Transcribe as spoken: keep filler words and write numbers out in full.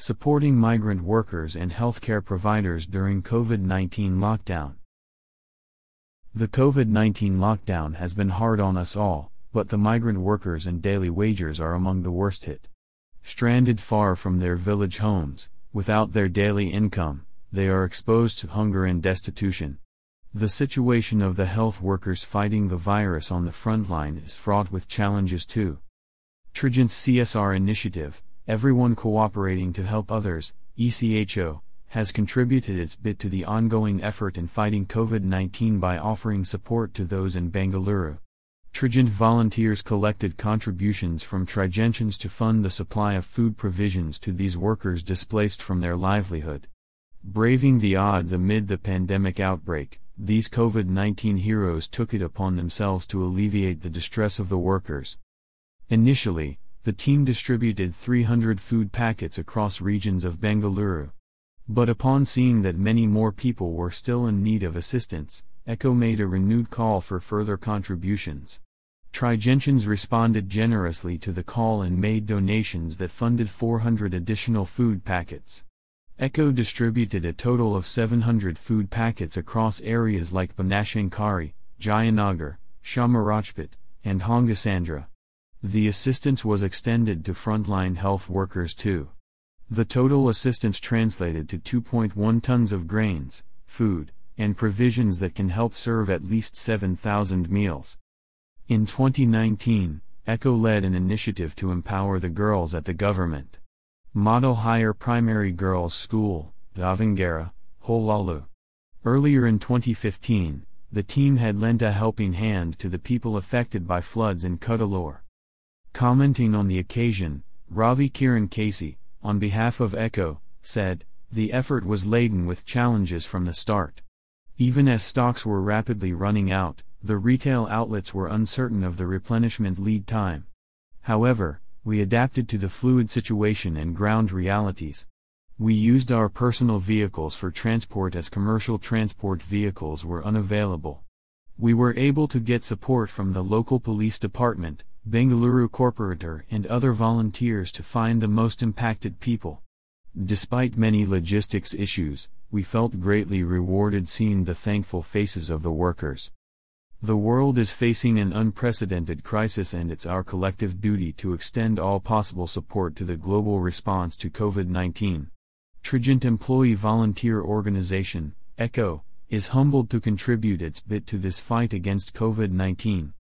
supporting migrant workers and healthcare providers during COVID nineteen lockdown. The COVID nineteen lockdown has been hard on us all, but the migrant workers and daily wagers are among the worst hit. Stranded far from their village homes, without their daily income, they are exposed to hunger and destitution. The situation of the health workers fighting the virus on the front line is fraught with challenges too. Trident's C S R initiative, Everyone Cooperating to Help Others, E C H O, has contributed its bit to the ongoing effort in fighting COVID nineteen by offering support to those in Bengaluru. Trident volunteers collected contributions from Tridentians to fund the supply of food provisions to these workers displaced from their livelihood. Braving the odds amid the pandemic outbreak, these COVID nineteen heroes took it upon themselves to alleviate the distress of the workers. Initially, the team distributed three hundred food packets across regions of Bengaluru. But upon seeing that many more people were still in need of assistance, ECHO made a renewed call for further contributions. Tridentians responded generously to the call and made donations that funded four hundred additional food packets. ECHO distributed a total of seven hundred food packets across areas like Banashankari, Jayanagar, Shamarajpet, and Hongasandra. The assistance was extended to frontline health workers too. The total assistance translated to two point one tons of grains, food, and provisions that can help serve at least seven thousand meals. In twenty nineteen, ECHO led an initiative to empower the girls at the government Model Higher Primary Girls' School, Davangere, Holalu. Earlier in twenty fifteen, the team had lent a helping hand to the people affected by floods in Cuddalore. Commenting on the occasion, Ravi Kiran Casey, on behalf of ECHO, said, "The effort was laden with challenges from the start. Even as stocks were rapidly running out, the retail outlets were uncertain of the replenishment lead time. However, we adapted to the fluid situation and ground realities. We used our personal vehicles for transport as commercial transport vehicles were unavailable. We were able to get support from the local police department, Bengaluru Corporator and other volunteers to find the most impacted people. Despite many logistics issues, we felt greatly rewarded seeing the thankful faces of the workers. The world is facing an unprecedented crisis and it's our collective duty to extend all possible support to the global response to COVID nineteen. Trident Employee Volunteer Organization, ECHO, is humbled to contribute its bit to this fight against COVID nineteen.